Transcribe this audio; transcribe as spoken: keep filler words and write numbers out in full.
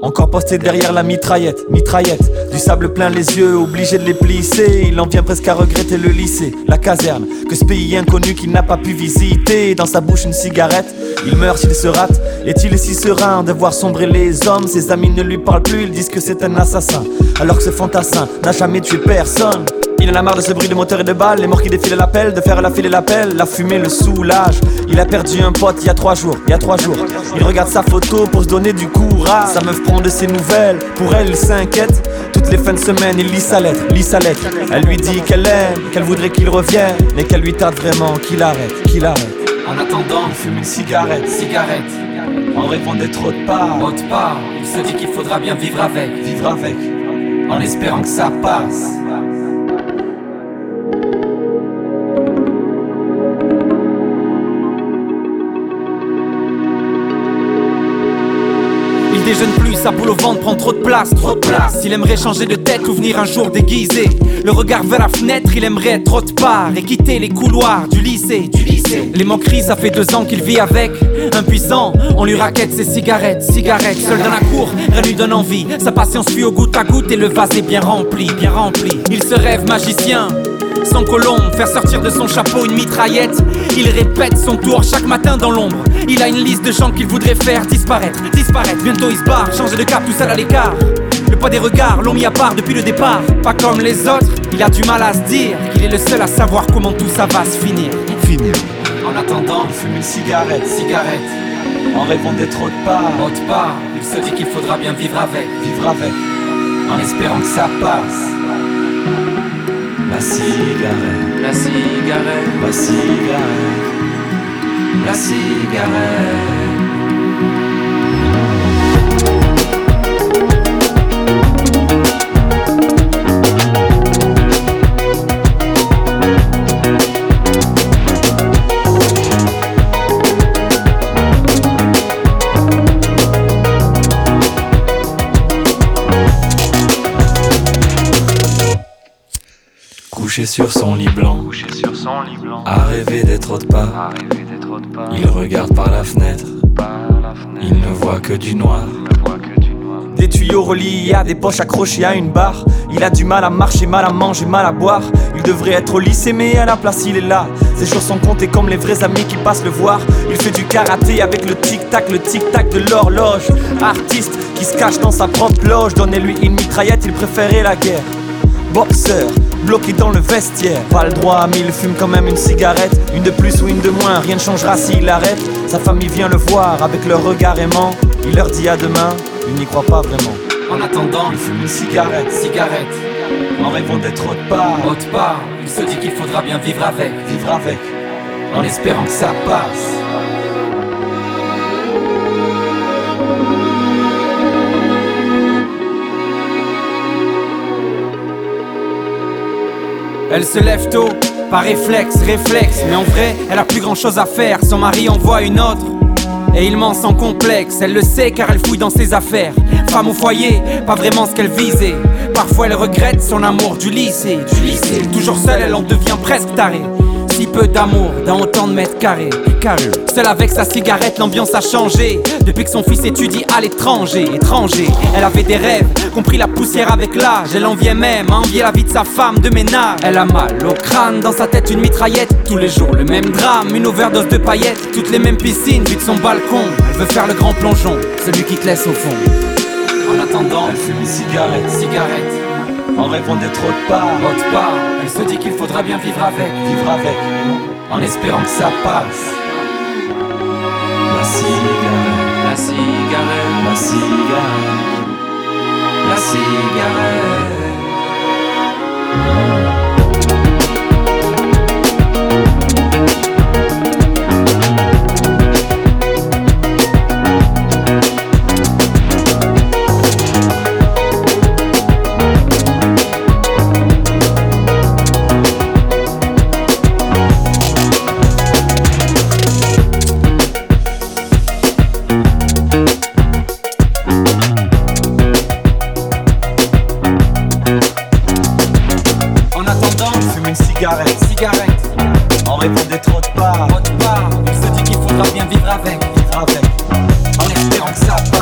Encore posté derrière la mitraillette, mitraillette. Du sable plein les yeux, obligé de les plisser. Il en vient presque à regretter le lycée, la caserne. Que ce pays inconnu qu'il n'a pas pu visiter. Dans sa bouche une cigarette, il meurt s'il se rate. Est-il si serein de voir sombrer les hommes? Ses amis ne lui parlent plus, ils disent que c'est un assassin. Alors que ce fantassin n'a jamais tué personne. Il en a marre de ce bruit de moteur et de balles. Les morts qui défilent à l'appel, de faire la file et l'appel. La fumée le soulage. Il a perdu un pote il y a trois jours, il y a trois jours. Il regarde sa photo pour se donner du courage. Sa meuf prend de ses nouvelles, pour elle il s'inquiète. Toutes les fins de semaine il lit sa lettre, lit sa lettre. Elle lui dit qu'elle l'aime, qu'elle voudrait qu'il revienne, mais qu'elle lui tarde vraiment qu'il arrête, qu'il arrête. En attendant, il fume une cigarette, cigarette. En rêvant d'être autre part, autre part. Il se dit qu'il faudra bien vivre avec, vivre avec, en espérant que ça passe. Il déjeune plus, sa boule au ventre prend trop de place, trop de place. Il aimerait changer de tête ou venir un jour déguisé. Le regard vers la fenêtre, il aimerait être autre part et quitter les couloirs du lycée, du lycée. Les moqueries, ça fait deux ans qu'il vit avec. Impuissant, on lui raquette ses cigarettes, cigarettes. Seul dans la cour, rien lui donne envie. Sa patience fuit au goutte à goutte et le vase est bien rempli, bien rempli. Il se rêve magicien, sans colombe, faire sortir de son chapeau une mitraillette. Il répète son tour chaque matin dans l'ombre. Il a une liste de gens qu'il voudrait faire disparaître, disparaître. Bientôt il se barre, changer de cap, tout seul à l'écart. Le poids des regards l'ont mis à part depuis le départ. Pas comme les autres, il a du mal à se dire qu'il est le seul à savoir comment tout ça va se finir. Finir. En attendant, il fume une cigarette, cigarette. En rêvant d'être autre part, autre part. Il se dit qu'il faudra bien vivre avec, vivre avec, en espérant que ça passe. La cigarette, la cigarette, la cigarette, la cigarette. Couché sur son lit blanc, couché sur son lit blanc, à rêver d'être autre part, à rêver d'être autre part. Il regarde par la fenêtre, par la fenêtre. Il ne voit que du noir, il ne voit que du noir. Des tuyaux reliés à des poches accrochées à une barre. Il a du mal à marcher, mal à manger, mal à boire. Il devrait être au lycée mais à la place il est là. Ses jours sont comptés comme les vrais amis qui passent le voir. Il fait du karaté avec le tic-tac, le tic-tac de l'horloge. Artiste qui se cache dans sa propre loge. Donnez-lui une mitraillette, il préférait la guerre. Boxeur, bloqué dans le vestiaire. Pas le droit à mille, fume quand même une cigarette. Une de plus ou une de moins, rien ne changera s'il arrête. Sa famille vient le voir avec leur regard aimant. Il leur dit à demain, il n'y croit pas vraiment. En attendant, il fume une cigarette, cigarette. En rêvant d'être autre part, autre part. Il se dit qu'il faudra bien vivre avec, vivre avec, en espérant que ça passe. Elle se lève tôt, par réflexe, réflexe. Mais en vrai, elle a plus grand chose à faire. Son mari envoie une autre et il ment sans complexe. Elle le sait car elle fouille dans ses affaires. Femme au foyer, pas vraiment ce qu'elle visait. Parfois elle regrette son amour du lycée, du lycée. Toujours seule, elle en devient presque tarée. Si peu d'amour dans autant de mètres carrés, carré. Seule avec sa cigarette, l'ambiance a changé. Depuis que son fils étudie à l'étranger, étranger. Elle avait des rêves, compris la poussière avec l'âge. Elle en vient même à envier la vie de sa femme de ménage. Elle a mal au crâne, dans sa tête une mitraillette. Tous les jours le même drame, une overdose de paillettes. Toutes les mêmes piscines, vue de son balcon. Elle veut faire le grand plongeon, celui qui te laisse au fond. En attendant, elle fume une cigarette, cigarette. En rêvant d'être autre part, autre part. Elle se dit qu'il faudra bien vivre avec, vivre avec, en espérant que ça passe. La cigarette, la cigarette, la cigarette, la cigarette. cigarette, cigarette. En rêvant d'être autre part, autre part. Il se dit qu'il faudra bien vivre avec, vivre avec, en espérant que ça